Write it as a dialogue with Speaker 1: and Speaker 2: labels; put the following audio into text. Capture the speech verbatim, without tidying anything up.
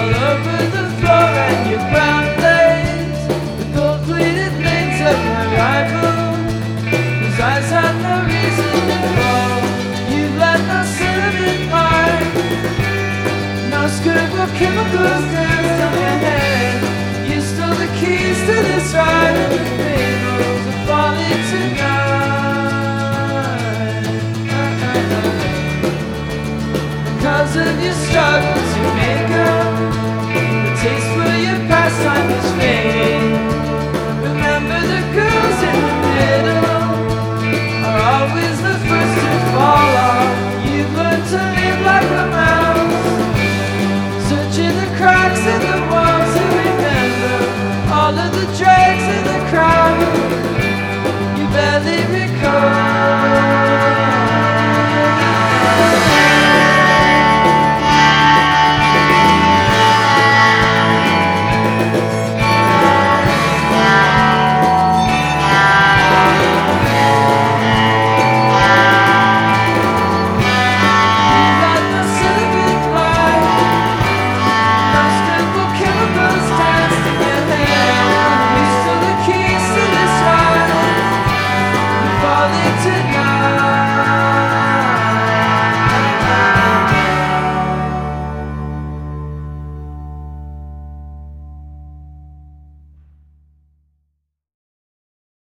Speaker 1: all over the floor and your brown lace, the gold-plated lanes of my rival, whose eyes had no reason to fall. You let no cinnamon heart, no scribble chemicals dance on your head. You stole the keys to this ride, and the rainbows are falling tonight. Because of your struggles, you make up. The taste for your pastime is fading. Remember the girls in the middle are always the first to fall off. You've learned to live like a mouse, searching the cracks in the walls to remember all of the drags in the crowd. You barely remember